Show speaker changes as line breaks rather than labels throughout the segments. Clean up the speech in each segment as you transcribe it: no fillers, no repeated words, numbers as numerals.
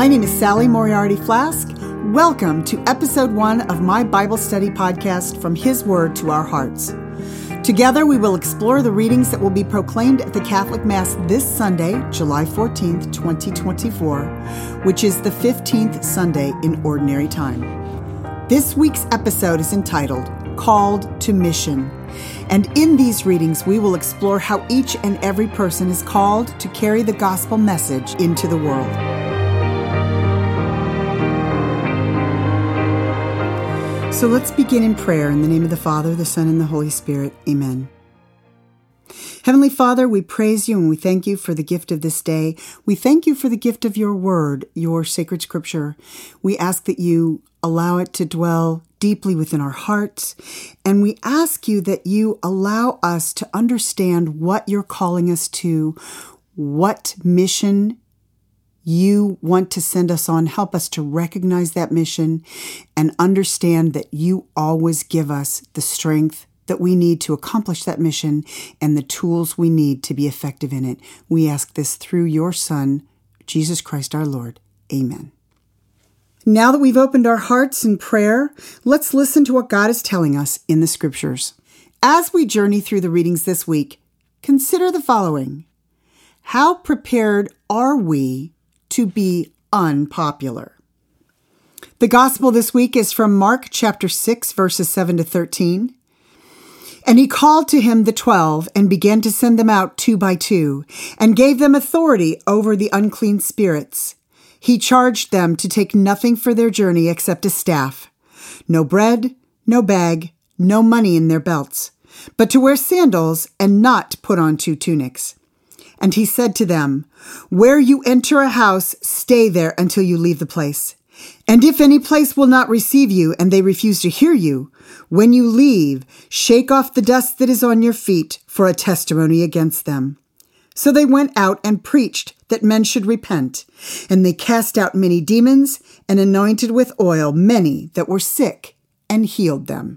My name is Sally Moriarty Flask. Welcome to episode 1 of my Bible study podcast, From His Word to Our Hearts. Together we will explore the readings that will be proclaimed at the Catholic Mass this Sunday, July 14th, 2024, which is the 15th Sunday in Ordinary Time. This week's episode is entitled, Called to Mission. And in these readings, we will explore how each and every person is called to carry the gospel message into the world. So let's begin in prayer in the name of the Father, the Son, and the Holy Spirit. Amen. Heavenly Father, we praise you and we thank you for the gift of this day. We thank you for the gift of your word, your sacred scripture. We ask that you allow it to dwell deeply within our hearts. And we ask you that you allow us to understand what you're calling us to, what mission you want to send us on. Help us to recognize that mission and understand that you always give us the strength that we need to accomplish that mission and the tools we need to be effective in it. We ask this through your Son, Jesus Christ our Lord. Amen. Now that we've opened our hearts in prayer, let's listen to what God is telling us in the Scriptures. As we journey through the readings this week, consider the following. How prepared are we to be unpopular? The Gospel this week is from Mark chapter 6, verses 7 to 13. And he called to him the 12 and began to send them out 2 by 2 and gave them authority over the unclean spirits. He charged them to take nothing for their journey except a staff, no bread, no bag, no money in their belts, but to wear sandals and not put on 2 tunics. And he said to them, where you enter a house, stay there until you leave the place. And if any place will not receive you and they refuse to hear you, when you leave, shake off the dust that is on your feet for a testimony against them. So they went out and preached that men should repent, and they cast out many demons and anointed with oil many that were sick and healed them.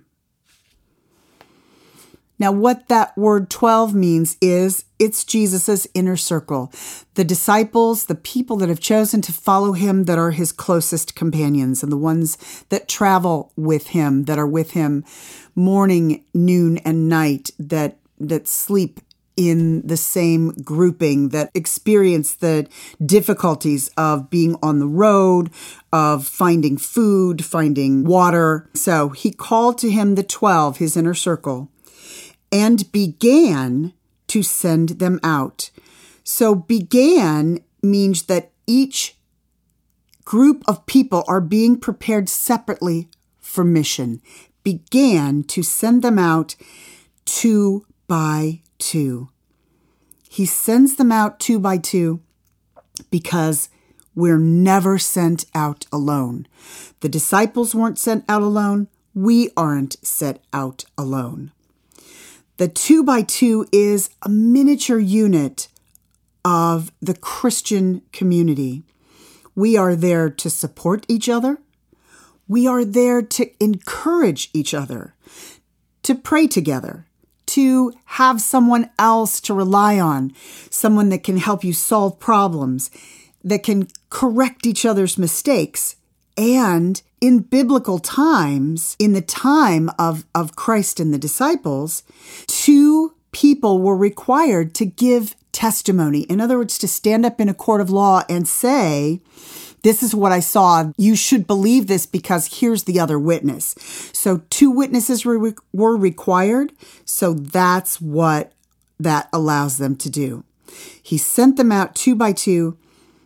Now, what that word 12 means is it's Jesus's inner circle, the disciples, the people that have chosen to follow him that are his closest companions and the ones that travel with him, that are with him morning, noon, and night, that sleep in the same grouping, that experience the difficulties of being on the road, of finding food, finding water. So he called to him the 12, his inner circle, and began to send them out. So began means that each group of people are being prepared separately for mission. Began to send them out 2 by 2. He sends them out 2 by 2 because we're never sent out alone. The disciples weren't sent out alone. We aren't sent out alone. The 2 by 2 is a miniature unit of the Christian community. We are there to support each other. We are there to encourage each other, to pray together, to have someone else to rely on, someone that can help you solve problems, that can correct each other's mistakes. And in biblical times, in the time of Christ and the disciples, 2 people were required to give testimony. In other words, to stand up in a court of law and say, this is what I saw. You should believe this because here's the other witness. So 2 witnesses were required. So that's what that allows them to do. He sent them out 2 by 2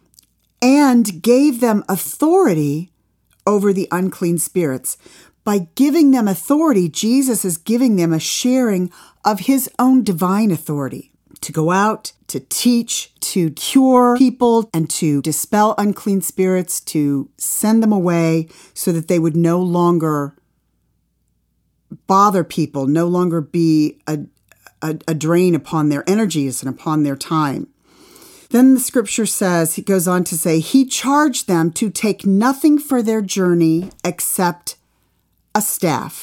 and gave them authority over the unclean spirits. By giving them authority, Jesus is giving them a sharing of his own divine authority to go out, to teach, to cure people, and to dispel unclean spirits, to send them away so that they would no longer bother people, no longer be a drain upon their energies and upon their time. Then the scripture says, he goes on to say, he charged them to take nothing for their journey except a staff.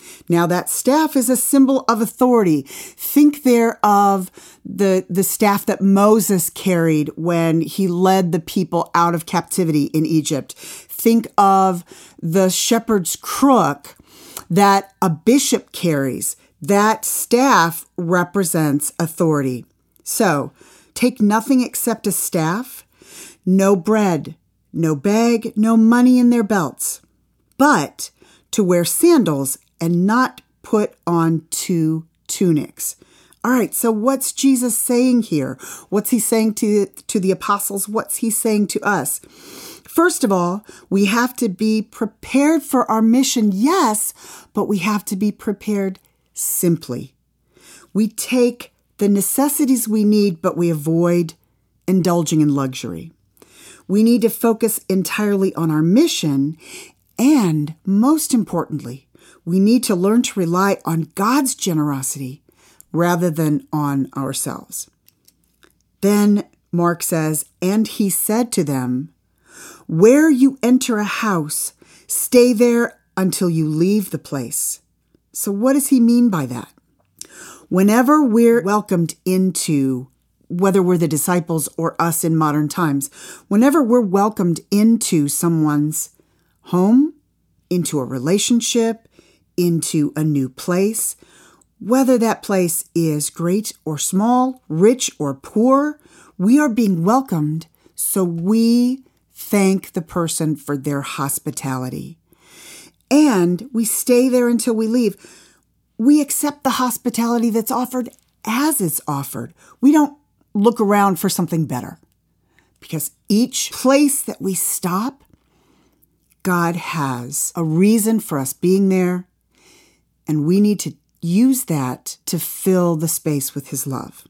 Now, that staff is a symbol of authority. Think there of the staff that Moses carried when he led the people out of captivity in Egypt. Think of the shepherd's crook that a bishop carries. That staff represents authority. So, take nothing except a staff, no bread, no bag, no money in their belts, but to wear sandals and not put on 2 tunics. All right, so what's Jesus saying here? What's he saying to the apostles? What's he saying to us? First of all, we have to be prepared for our mission, yes, but we have to be prepared simply. We take the necessities we need, but we avoid indulging in luxury. We need to focus entirely on our mission, and most importantly, we need to learn to rely on God's generosity rather than on ourselves. Then Mark says, and he said to them, where you enter a house, stay there until you leave the place. So what does he mean by that? Whenever we're welcomed into, whether we're the disciples or us in modern times, whenever we're welcomed into someone's home, into a relationship, into a new place, whether that place is great or small, rich or poor, we are being welcomed, so we thank the person for their hospitality. And we stay there until we leave. We accept the hospitality that's offered as it's offered. We don't look around for something better, because each place that we stop, God has a reason for us being there, and we need to use that to fill the space with his love.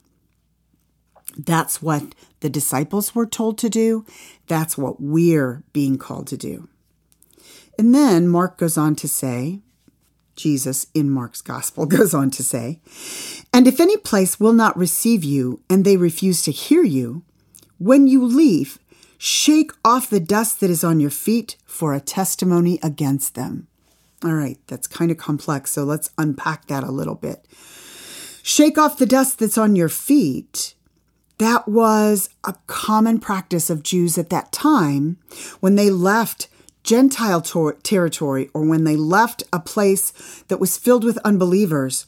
That's what the disciples were told to do. That's what we're being called to do. And then Mark goes on to say, Jesus in Mark's gospel goes on to say, and if any place will not receive you and they refuse to hear you, when you leave, shake off the dust that is on your feet for a testimony against them. All right, that's kind of complex, so let's unpack that a little bit. Shake off the dust that's on your feet. That was a common practice of Jews at that time when they left Gentile territory, or when they left a place that was filled with unbelievers.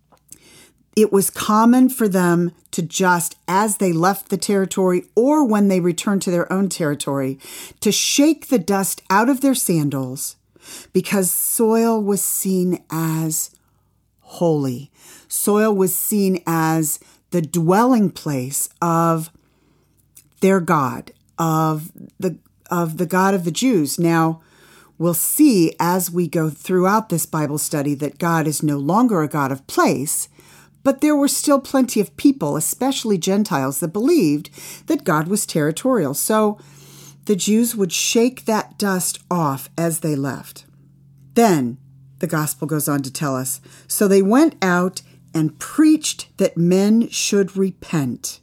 It was common for them to just, as they left the territory or when they returned to their own territory, to shake the dust out of their sandals, because soil was seen as holy. Soil was seen as the dwelling place of their God, of the God of the Jews. Now, we'll see as we go throughout this Bible study that God is no longer a God of place, but there were still plenty of people, especially Gentiles, that believed that God was territorial. So the Jews would shake that dust off as they left. Then the gospel goes on to tell us, so they went out and preached that men should repent.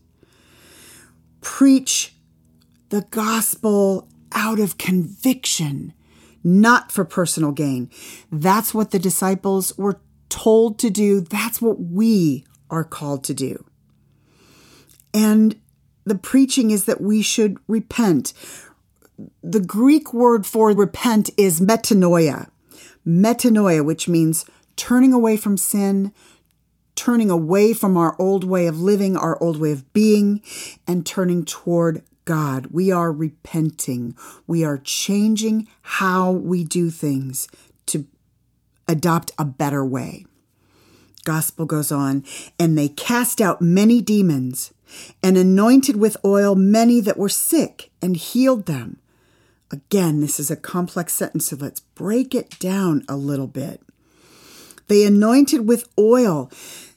Preach the gospel out of conviction, not for personal gain. That's what the disciples were told to do. That's what we are called to do. And the preaching is that we should repent. The Greek word for repent is metanoia. Metanoia, which means turning away from sin, turning away from our old way of living, our old way of being, and turning toward God. We are repenting. We are changing how we do things to adopt a better way. Gospel goes on, and they cast out many demons and anointed with oil many that were sick and healed them. Again, this is a complex sentence, so let's break it down a little bit. They anointed with oil.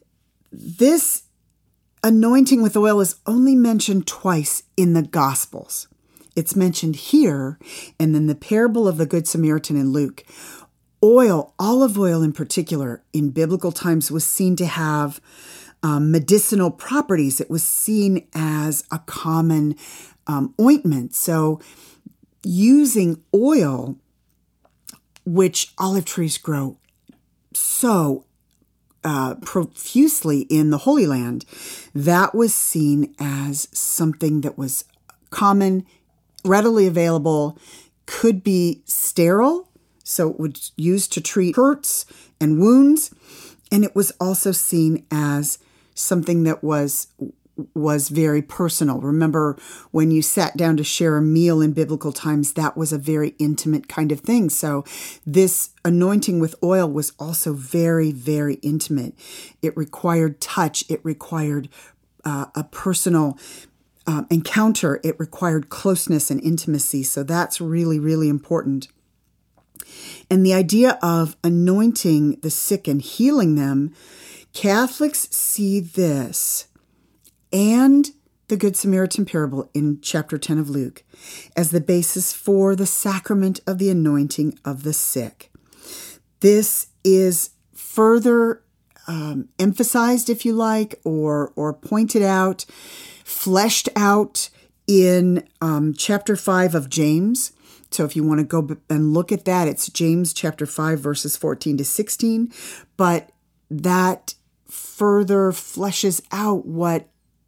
This anointing with oil is only mentioned twice in the Gospels. It's mentioned here and in the parable of the Good Samaritan in Luke. Oil, olive oil in particular, in biblical times was seen to have medicinal properties. It was seen as a common ointment. So using oil, which olive trees grow so profusely in the Holy Land, that was seen as something that was common, readily available, could be sterile, so it was used to treat hurts and wounds, and it was also seen as something that was very personal. Remember, when you sat down to share a meal in biblical times, that was a very intimate kind of thing. So this anointing with oil was also very, very intimate. It required touch. It required a personal encounter. It required closeness and intimacy. So that's really, really important. And the idea of anointing the sick and healing them, Catholics see this and the Good Samaritan parable in chapter 10 of Luke as the basis for the sacrament of the anointing of the sick. This is further emphasized, if you like, or pointed out, fleshed out in chapter 5 of James. So if you want to go and look at that, it's James chapter 5, verses 14 to 16. But that further fleshes out what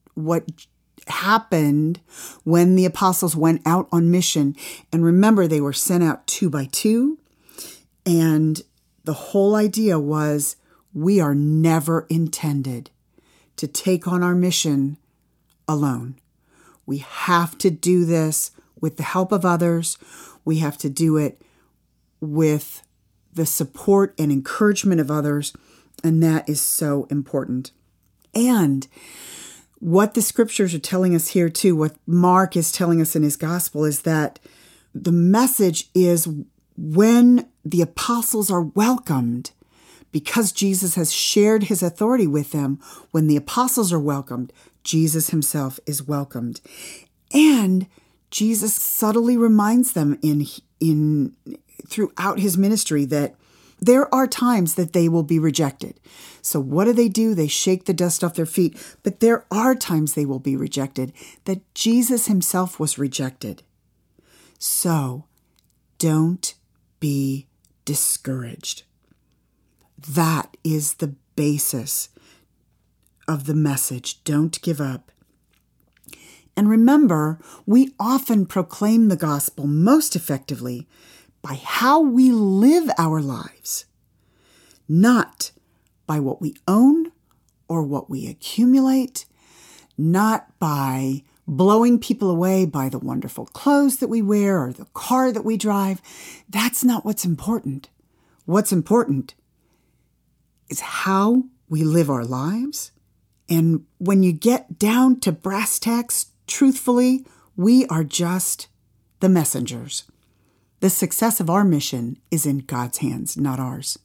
happened when the apostles went out on mission. And remember, they were sent out 2 by 2. And the whole idea was we are never intended to take on our mission alone. We have to do this with the help of others. We have to do it with the support and encouragement of others. And that is so important. And what the scriptures are telling us here too, what Mark is telling us in his gospel, is that the message is when the apostles are welcomed, because Jesus has shared his authority with them, when the apostles are welcomed, Jesus himself is welcomed. And Jesus subtly reminds them in throughout his ministry that there are times that they will be rejected. So what do? They shake the dust off their feet. But there are times they will be rejected, that Jesus himself was rejected. So don't be discouraged. That is the basis of the message. Don't give up. And remember, we often proclaim the gospel most effectively by how we live our lives, not by what we own or what we accumulate, not by blowing people away by the wonderful clothes that we wear or the car that we drive. That's not what's important. What's important is how we live our lives. And when you get down to brass tacks, truthfully, we are just the messengers. The success of our mission is in God's hands, not ours.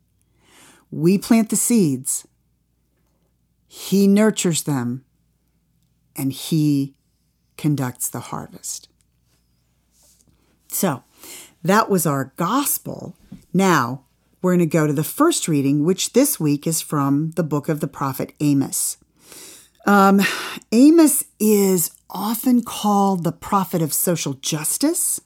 We plant the seeds. He nurtures them, and he conducts the harvest. So that was our gospel. Now we're going to go to the first reading, which this week is from the book of the prophet Amos. Amos is often called the prophet of social justice.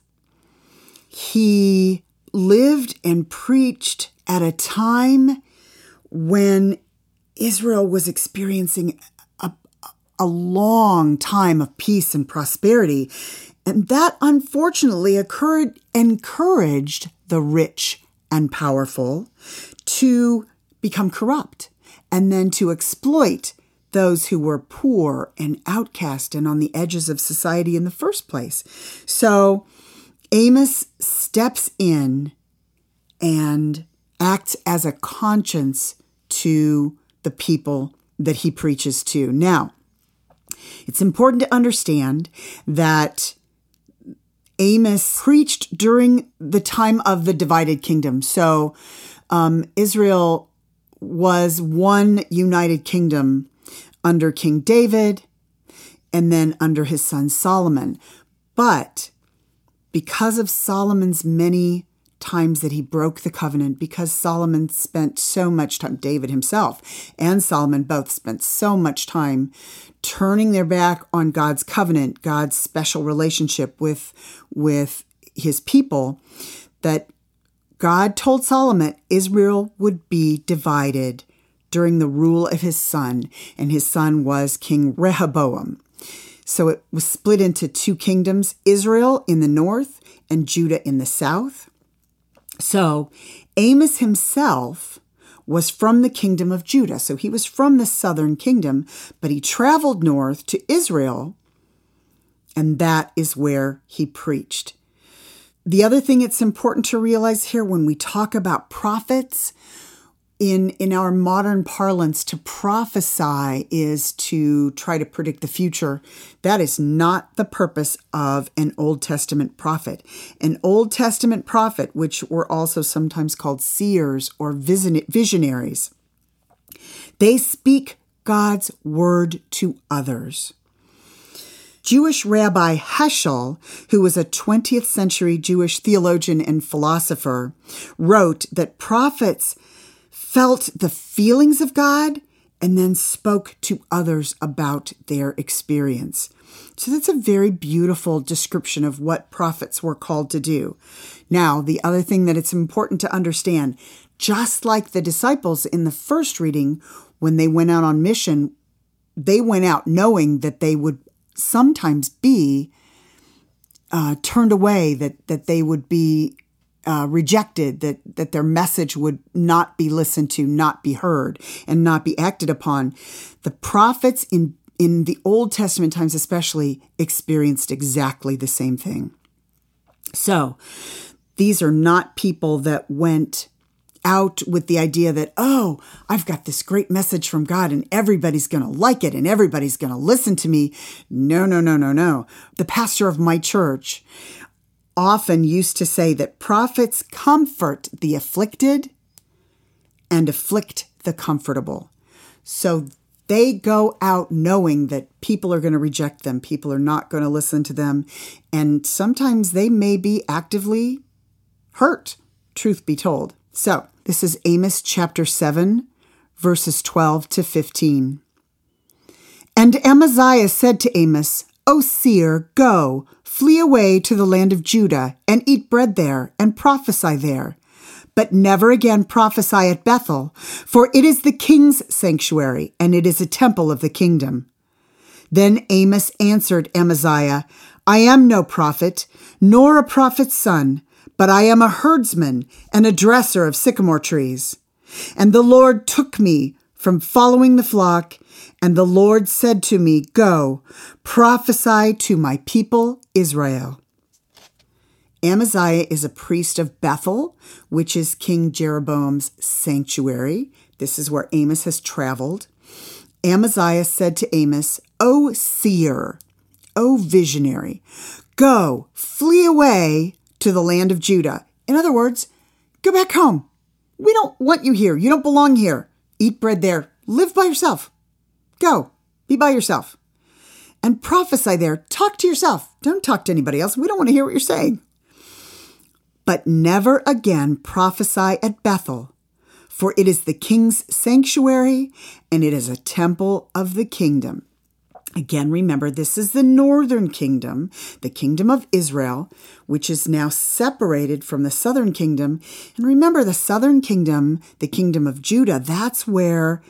He lived and preached at a time when Israel was experiencing a long time of peace and prosperity. And that unfortunately encouraged the rich and powerful to become corrupt and then to exploit those who were poor and outcast and on the edges of society in the first place. So Amos steps in and acts as a conscience to the people that he preaches to. Now, it's important to understand that Amos preached during the time of the divided kingdom. So Israel was one united kingdom under King David and then under his son Solomon. But because of Solomon's many times that he broke the covenant, because Solomon spent so much time, David himself and Solomon both spent so much time turning their back on God's covenant, God's special relationship with his people, that God told Solomon Israel would be divided during the rule of his son, and his son was King Rehoboam. So it was split into two kingdoms, Israel in the north and Judah in the south. So Amos himself was from the kingdom of Judah. So he was from the southern kingdom, but he traveled north to Israel, and that is where he preached. The other thing it's important to realize here when we talk about prophets, in our modern parlance, to prophesy is to try to predict the future. That is not the purpose of an Old Testament prophet. An Old Testament prophet, which were also sometimes called seers or visionaries, they speak God's word to others. Jewish Rabbi Heschel, who was a 20th century Jewish theologian and philosopher, wrote that prophets felt the feelings of God and then spoke to others about their experience. So that's a very beautiful description of what prophets were called to do. Now, the other thing that it's important to understand, just like the disciples in the first reading, when they went out on mission, they went out knowing that they would sometimes be turned away, that they would be rejected, that their message would not be listened to, not be heard, and not be acted upon. The prophets in the Old Testament times especially experienced exactly the same thing. So these are not people that went out with the idea that, oh, I've got this great message from God and everybody's going to like it and everybody's going to listen to me. No. The pastor of my church often used to say that prophets comfort the afflicted and afflict the comfortable. So they go out knowing that people are going to reject them, people are not going to listen to them, and sometimes they may be actively hurt, truth be told. So this is Amos chapter 7, verses 12 to 15. And Amaziah said to Amos, O seer, go, flee away to the land of Judah, and eat bread there, and prophesy there. But never again prophesy at Bethel, for it is the king's sanctuary, and it is a temple of the kingdom. Then Amos answered Amaziah, I am no prophet, nor a prophet's son, but I am a herdsman and a dresser of sycamore trees. And the Lord took me from following the flock, and the Lord said to me, Go, prophesy to my people Israel. Amaziah is a priest of Bethel, which is King Jeroboam's sanctuary. This is where Amos has traveled. Amaziah said to Amos, O seer, O visionary, go, flee away to the land of Judah. In other words, go back home. We don't want you here. You don't belong here. Eat bread there. Live by yourself. Go. Be by yourself. And prophesy there. Talk to yourself. Don't talk to anybody else. We don't want to hear what you're saying. But never again prophesy at Bethel, for it is the king's sanctuary, and it is a temple of the kingdom. Again, remember, this is the northern kingdom, the kingdom of Israel, which is now separated from the southern kingdom. And remember, the southern kingdom, the kingdom of Judah, that's where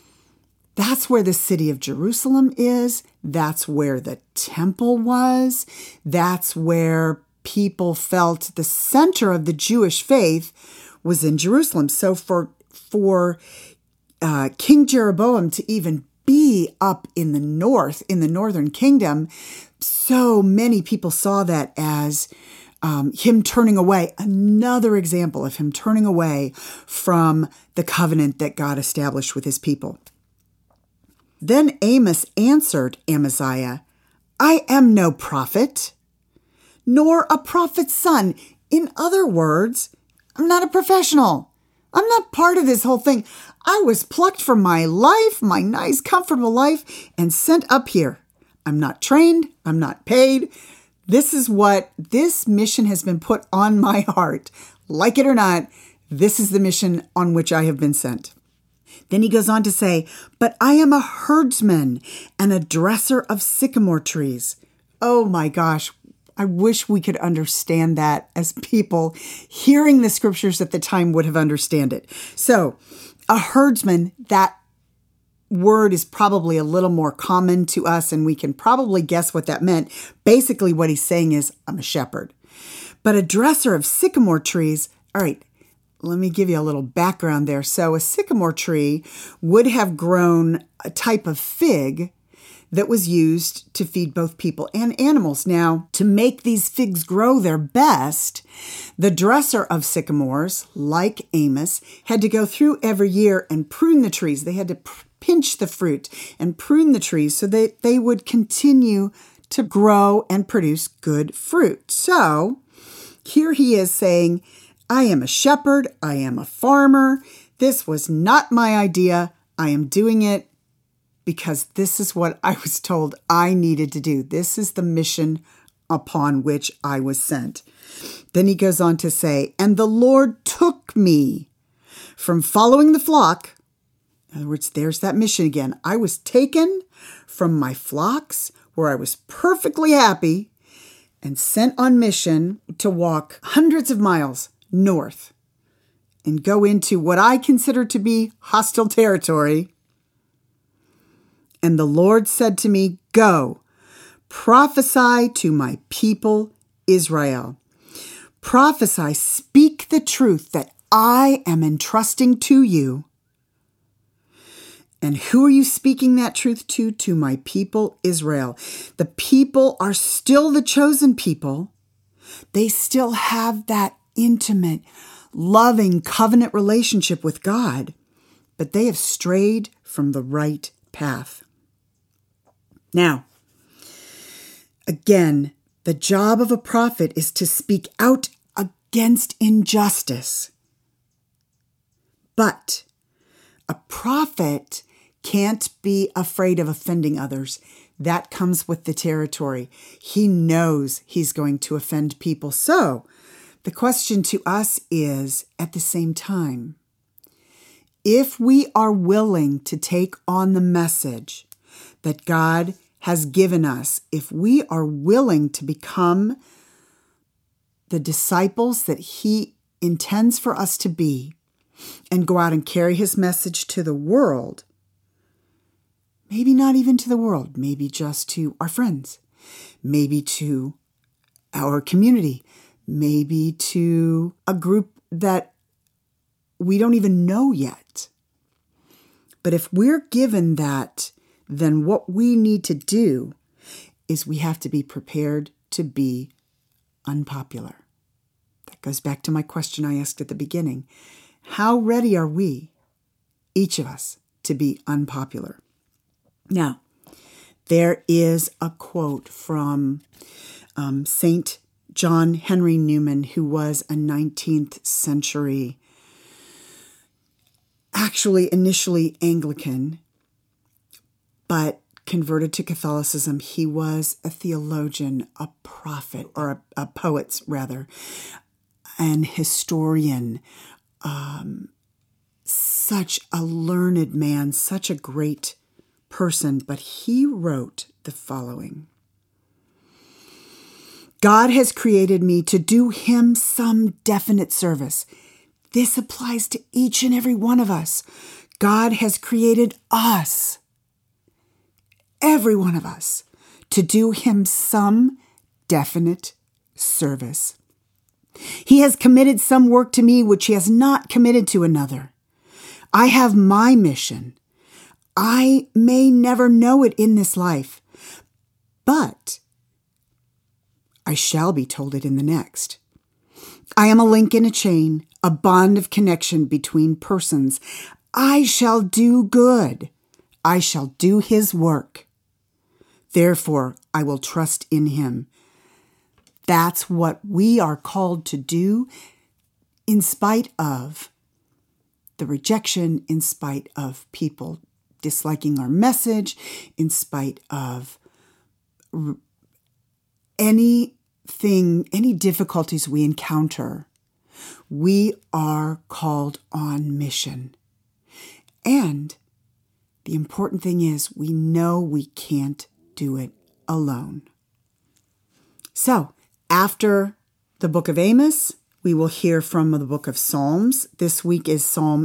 the city of Jerusalem is. That's where the temple was. That's where people felt the center of the Jewish faith was in Jerusalem. So for King Jeroboam to even be up in the north, in the northern kingdom, so many people saw that as him turning away, another example of him turning away from the covenant that God established with his people. Then Amos answered Amaziah, I am no prophet, nor a prophet's son. In other words, I'm not a professional. I'm not part of this whole thing. I was plucked from my life, my nice, comfortable life, and sent up here. I'm not trained. I'm not paid. This mission has been put on my heart. Like it or not, this is the mission on which I have been sent. Then he goes on to say, but I am a herdsman and a dresser of sycamore trees. Oh my gosh, I wish we could understand that as people hearing the scriptures at the time would have understood it. So, a herdsman, that word is probably a little more common to us, and we can probably guess what that meant. Basically, what he's saying is, I'm a shepherd. But a dresser of sycamore trees, all right, let me give you a little background there. So a sycamore tree would have grown a type of fig that was used to feed both people and animals. Now, to make these figs grow their best, the dresser of sycamores, like Amos, had to go through every year and prune the trees. They had to pinch the fruit and prune the trees so that they would continue to grow and produce good fruit. So here he is saying, I am a shepherd. I am a farmer. This was not my idea. I am doing it because this is what I was told I needed to do. This is the mission upon which I was sent. Then he goes on to say, and the Lord took me from following the flock. In other words, there's that mission again. I was taken from my flocks where I was perfectly happy and sent on mission to walk hundreds of miles north and go into what I consider to be hostile territory. And the Lord said to me, go, prophesy to my people Israel. Prophesy, speak the truth that I am entrusting to you. And who are you speaking that truth to? To my people Israel. The people are still the chosen people. They still have that intimate, loving covenant relationship with God, but they have strayed from the right path. Now, again, the job of a prophet is to speak out against injustice. But a prophet can't be afraid of offending others. That comes with the territory. He knows he's going to offend people. So the question to us is, at the same time, if we are willing to take on the message that God has given us, if we are willing to become the disciples that he intends for us to be and go out and carry his message to the world, maybe not even to the world, maybe just to our friends, maybe to our community, maybe to a group that we don't even know yet. But if we're given that, then what we need to do is we have to be prepared to be unpopular. That goes back to my question I asked at the beginning. How ready are we, each of us, to be unpopular? Now, there is a quote from St. John Henry Newman, who was a 19th century, actually initially Anglican, but converted to Catholicism. He was a theologian, a prophet, or a poet, rather, an historian, such a learned man, such a great person. But he wrote the following: God has created me to do him some definite service. This applies to each and every one of us. God has created us, every one of us, to do him some definite service. He has committed some work to me which he has not committed to another. I have my mission. I may never know it in this life, but I shall be told it in the next. I am a link in a chain, a bond of connection between persons. I shall do good. I shall do his work. Therefore, I will trust in him. That's what we are called to do, in spite of the rejection, in spite of people disliking our message, in spite of any difficulties we encounter. We are called on mission. And the important thing is we know we can't do it alone. So After the book of Amos, we will hear from the book of Psalms. This week is Psalm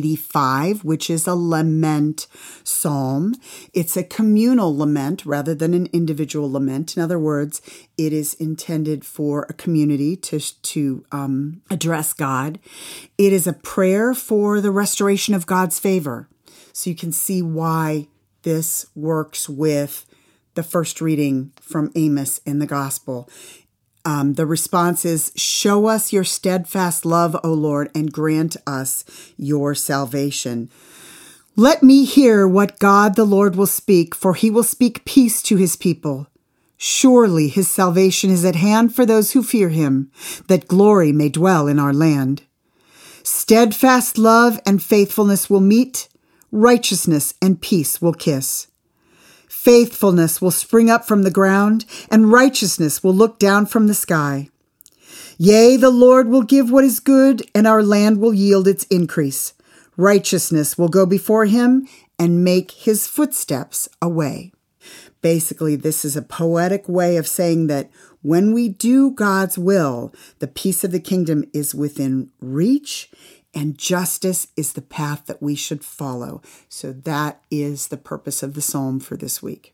85, which is a lament psalm. It's a communal lament rather than an individual lament. In other words, it is intended for a community to address God. It is a prayer for the restoration of God's favor. So you can see why this works with the first reading from Amos in the gospel. The response is, show us your steadfast love, O Lord, and grant us your salvation. Let me hear what God the Lord will speak, for he will speak peace to his people. Surely his salvation is at hand for those who fear him, that glory may dwell in our land. Steadfast love and faithfulness will meet, righteousness and peace will kiss. Faithfulness will spring up from the ground, and righteousness will look down from the sky. Yea, the Lord will give what is good, and our land will yield its increase. Righteousness will go before him and make his footsteps a way. Basically, this is a poetic way of saying that when we do God's will, the peace of the kingdom is within reach, and justice is the path that we should follow. So that is the purpose of the psalm for this week.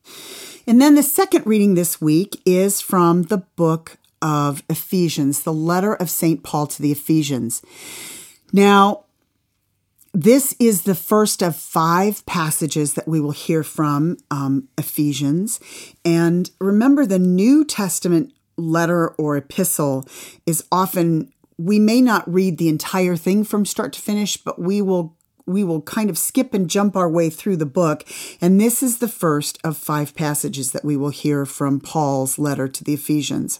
And then the second reading this week is from the book of Ephesians, the letter of St. Paul to the Ephesians. Now, this is the first of 5 passages that we will hear from Ephesians. And remember, the New Testament letter or epistle is often, we may not read the entire thing from start to finish, but we will kind of skip and jump our way through the book. And this is the first of 5 passages that we will hear from Paul's letter to the Ephesians.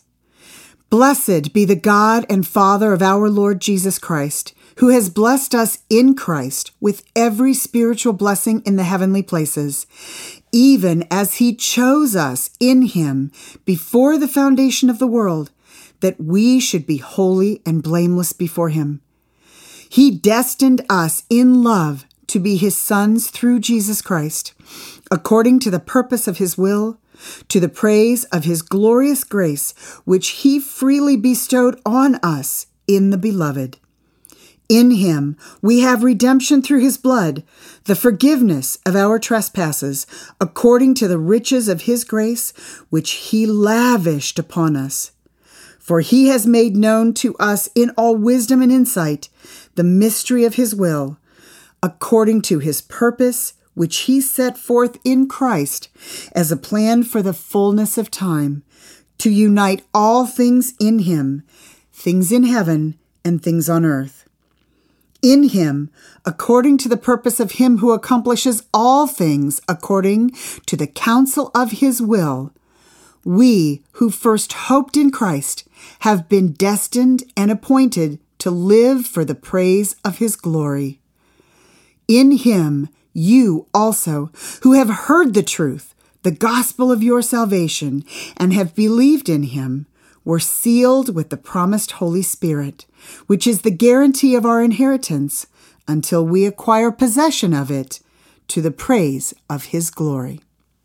Blessed be the God and Father of our Lord Jesus Christ, who has blessed us in Christ with every spiritual blessing in the heavenly places, even as he chose us in him before the foundation of the world, that we should be holy and blameless before him. He destined us in love to be his sons through Jesus Christ, according to the purpose of his will, to the praise of his glorious grace, which he freely bestowed on us in the Beloved. In him we have redemption through his blood, the forgiveness of our trespasses, according to the riches of his grace, which he lavished upon us. For he has made known to us in all wisdom and insight the mystery of his will, according to his purpose, which he set forth in Christ as a plan for the fullness of time, to unite all things in him, things in heaven and things on earth. In him, according to the purpose of him who accomplishes all things according to the counsel of his will, we who first hoped in Christ have been destined and appointed to live for the praise of his glory. In him, you also, who have heard the truth, the gospel of your salvation, and have believed in him, were sealed with the promised Holy Spirit, which is the guarantee of our inheritance until we acquire possession of it to the praise of his glory.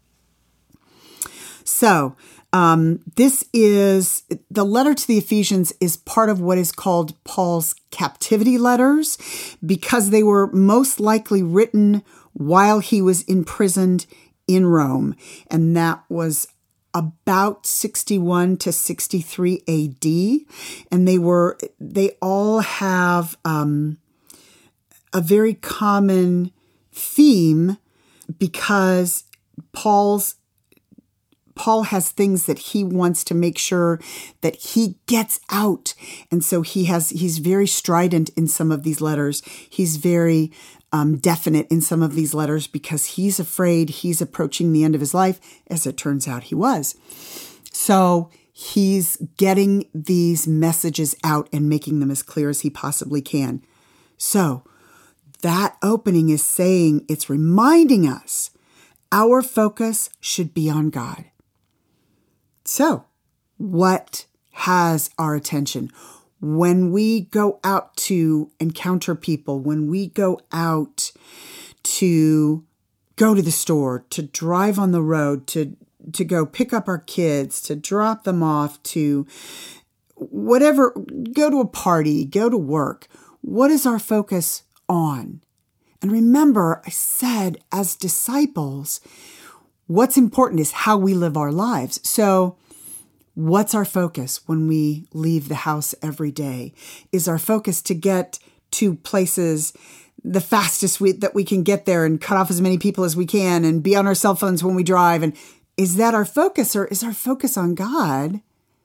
So, this is, the letter to the Ephesians is part of what is called Paul's captivity letters, because they were most likely written while he was imprisoned in Rome. And that was about 61 to 63 AD. And they all have a very common theme, because Paul has things that he wants to make sure that he gets out. And so he's very strident in some of these letters. He's very definite in some of these letters because he's afraid he's approaching the end of his life, as it turns out he was. So he's getting these messages out and making them as clear as he possibly can. So that opening is saying, it's reminding us our focus should be on God. So, what has our attention? When we go out to encounter people, when we go out to go to the store, to drive on the road, to to go pick up our kids, to drop them off, to whatever, go to a party, go to work. What is our focus on? And remember, I said, as disciples, what's important is how we live our lives. So what's our focus when we leave the house every day? Is our focus to get to places the fastest that we can get there and cut off as many people as we can and be on our cell phones when we drive? And is that our focus, or is our focus on God,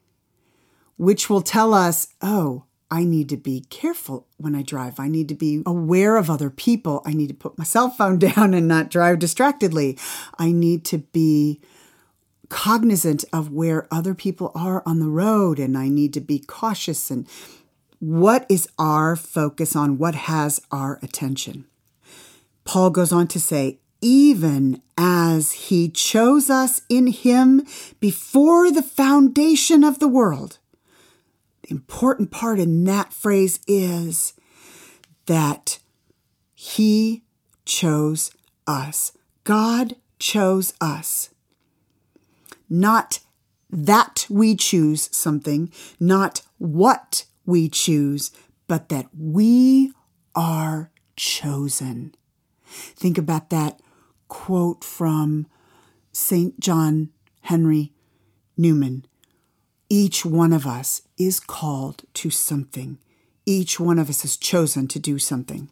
which will tell us, oh, I need to be careful when I drive. I need to be aware of other people. I need to put my cell phone down and not drive distractedly. I need to be cognizant of where other people are on the road, and I need to be cautious. And what is our focus on? What has our attention? Paul goes on to say, even as he chose us in him before the foundation of the world. The important part in that phrase is that he chose us. God chose us. Not that we choose something, not what we choose, but that we are chosen. Think about that quote from St. John Henry Newman. Each one of us is called to something. Each one of us is chosen to do something.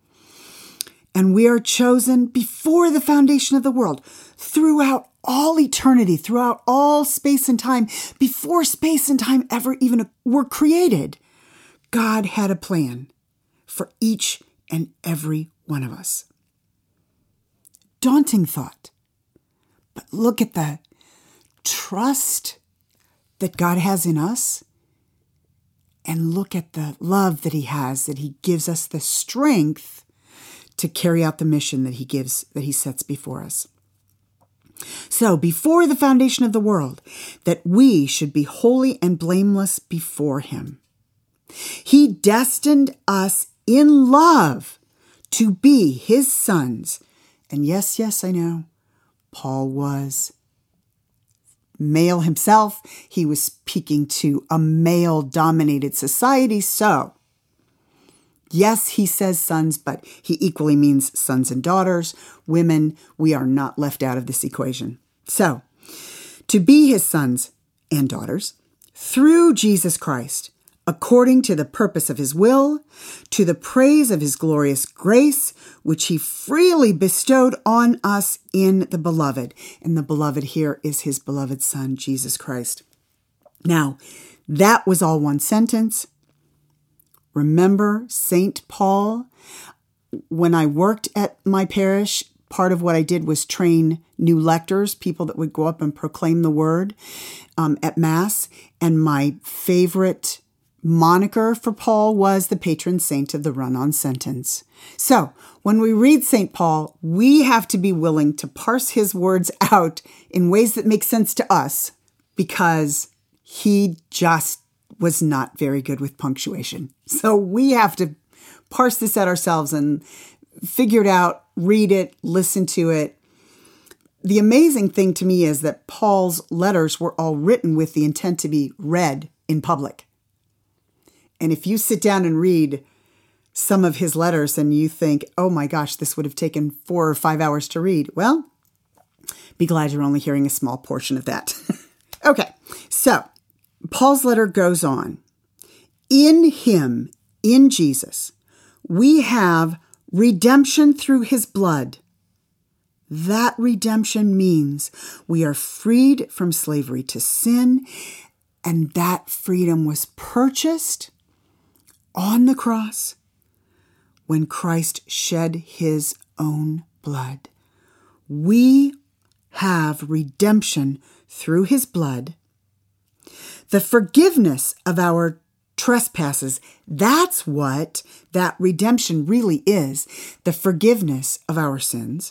And we are chosen before the foundation of the world, throughout all eternity, throughout all space and time, before space and time ever even were created. God had a plan for each and every one of us. Daunting thought. But look at the trust that God has in us, and look at the love that he has, that he gives us the strength to carry out the mission that he sets before us. So, before the foundation of the world, that we should be holy and blameless before him. He destined us in love to be his sons. And yes, I know, Paul was male himself. He was speaking to a male-dominated society. So, yes, he says sons, but he equally means sons and daughters. Women, we are not left out of this equation. So, to be his sons and daughters through Jesus Christ, according to the purpose of his will, to the praise of his glorious grace, which he freely bestowed on us in the beloved. And the beloved here is his beloved Son, Jesus Christ. Now, that was all one sentence. Remember St. Paul? When I worked at my parish, part of what I did was train new lectors, people that would go up and proclaim the word at Mass. And my favorite moniker for Paul was the patron saint of the run-on sentence. So when we read St. Paul, we have to be willing to parse his words out in ways that make sense to us, because he just was not very good with punctuation. So we have to parse this out ourselves and figure it out, read it, listen to it. The amazing thing to me is that Paul's letters were all written with the intent to be read in public. And if you sit down and read some of his letters and you think, oh my gosh, this would have taken 4 or 5 hours to read, well, be glad you're only hearing a small portion of that. Okay, so Paul's letter goes on. In him, in Jesus, we have redemption through his blood. That redemption means we are freed from slavery to sin, and that freedom was purchased on the cross when Christ shed his own blood. We have redemption through his blood. The forgiveness of our trespasses, that's what that redemption really is, the forgiveness of our sins.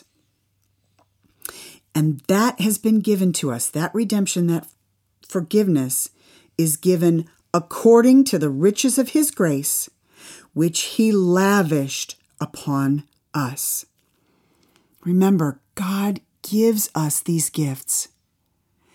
And that has been given to us. That redemption, that forgiveness is given according to the riches of his grace, which he lavished upon us. Remember, God gives us these gifts.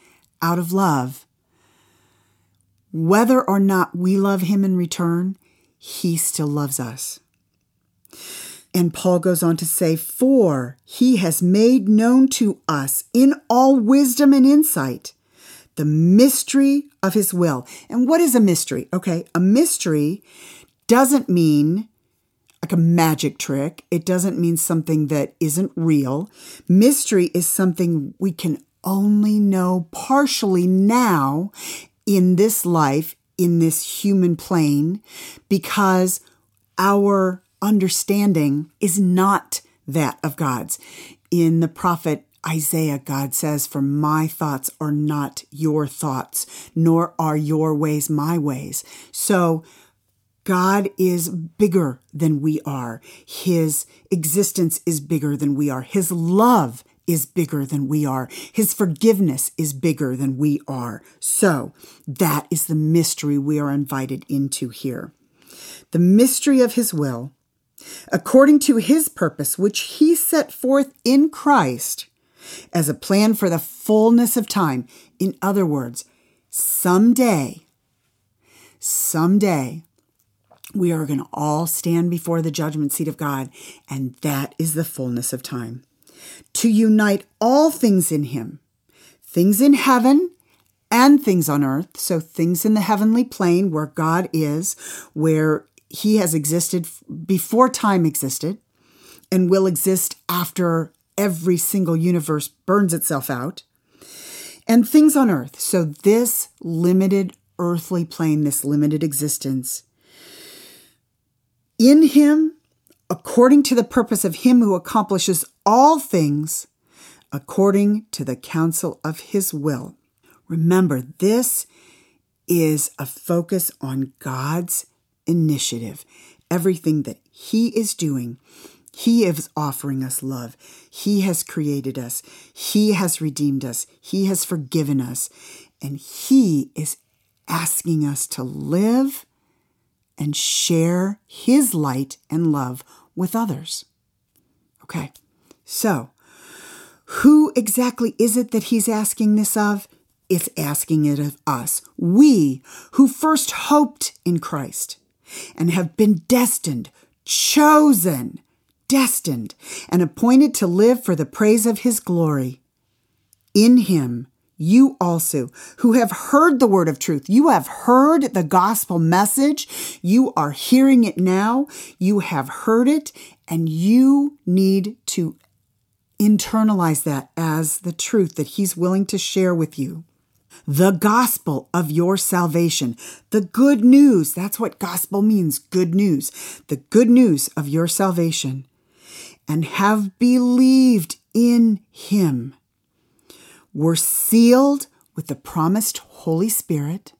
out of love, whether or not we love him in return, he still loves us. And Paul goes on to say, for he has made known to us in all wisdom and insight the mystery of his will. And what is a mystery? Okay, a mystery doesn't mean like a magic trick. It doesn't mean something that isn't real. Mystery is something we can only know partially now in this life, in this human plane, because our understanding is not that of God's. In the prophet Isaiah, God says, for my thoughts are not your thoughts, nor are your ways my ways. So God is bigger than we are. His existence is bigger than we are. His love is bigger than we are. His forgiveness is bigger than we are. So that is the mystery we are invited into here. The mystery of his will, according to his purpose, which he set forth in Christ as a plan for the fullness of time. In other words, someday, we are going to all stand before the judgment seat of God, and that is the fullness of time. To unite all things in him, things in heaven and things on earth, so things in the heavenly plane where God is, where he has existed before time existed and will exist after every single universe burns itself out, and things on earth. So this limited earthly plane, this limited existence, in him, according to the purpose of him who accomplishes all things, according to the counsel of his will. Remember, this is a focus on God's initiative. Everything that he is doing, he is offering us love. He has created us. He has redeemed us. He has forgiven us. And he is asking us to live and share his light and love with others. Okay, so who exactly is it that he's asking this of? It's asking it of us. We who first hoped in Christ and have been destined, chosen, and appointed to live for the praise of his glory. In him, you also, who have heard the word of truth, you have heard the gospel message, you are hearing it now, you have heard it, and you need to internalize that as the truth that he's willing to share with you. The gospel of your salvation, the good news, that's what gospel means, good news, the good news of your salvation, and have believed in him, were sealed with the promised Holy Spirit.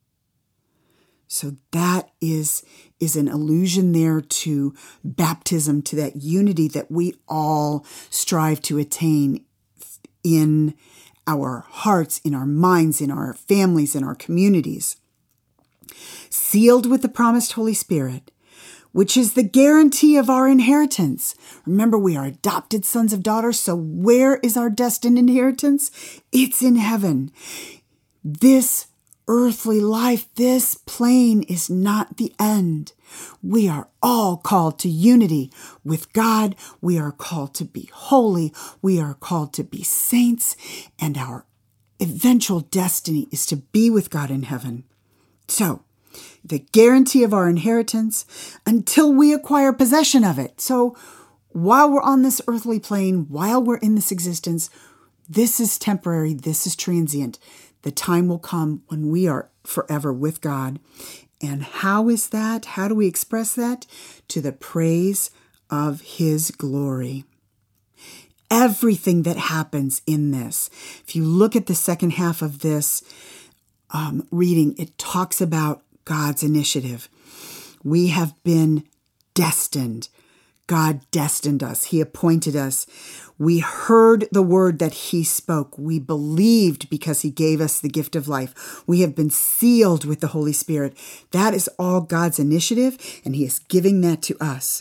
So that is an allusion there to baptism, to that unity that we all strive to attain in our hearts, in our minds, in our families, in our communities. Sealed with the promised Holy Spirit, which is the guarantee of our inheritance. Remember, we are adopted sons of daughters, so where is our destined inheritance? It's in heaven. This earthly life, this plane is not the end. We are all called to unity with God. We are called to be holy. We are called to be saints, and our eventual destiny is to be with God in heaven. So, the guarantee of our inheritance until we acquire possession of it. So while we're on this earthly plane, while we're in this existence, this is temporary, this is transient. The time will come when we are forever with God. And how is that? How do we express that? To the praise of his glory. Everything that happens in this, if you look at the second half of this reading, it talks about God's initiative. We have been destined. God destined us. He appointed us. We heard the word that he spoke. We believed because he gave us the gift of life. We have been sealed with the Holy Spirit. That is all God's initiative, and he is giving that to us.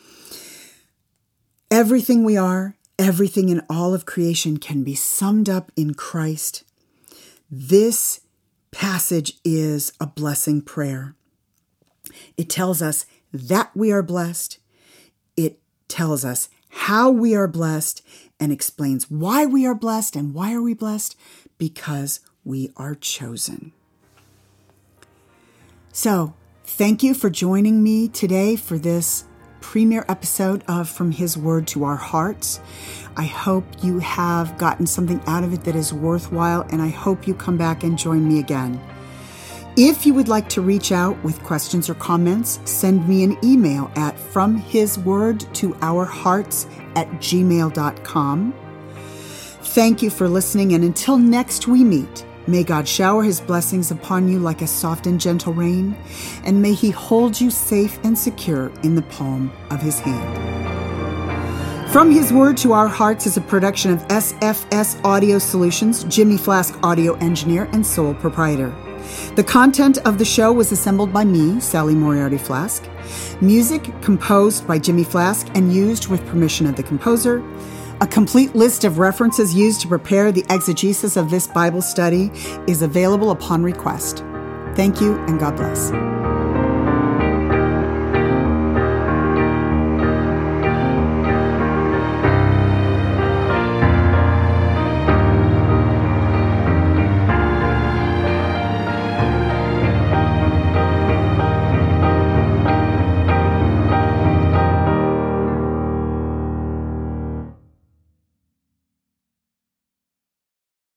Everything we are, everything in all of creation can be summed up in Christ. This passage is a blessing prayer. It tells us that we are blessed. It tells us how we are blessed and explains why we are blessed. And why are we blessed? Because we are chosen. So, thank you for joining me today for this premiere episode of From His Word to Our Hearts. I hope you have gotten something out of it that is worthwhile, and I hope you come back and join me again. If you would like to reach out with questions or comments, send me an email at fromhiswordtoourhearts@gmail.com. Thank you for listening, and until next we meet, may God shower His blessings upon you like a soft and gentle rain, and may He hold you safe and secure in the palm of His hand. From His Word to Our Hearts is a production of SFS Audio Solutions, Jimmy Flask audio engineer and sole proprietor. The content of the show was assembled by me, Sally Moriarty Flask. Music composed by Jimmy Flask and used with permission of the composer. A complete list of references used to prepare the exegesis of this Bible study is available upon request. Thank you and God bless.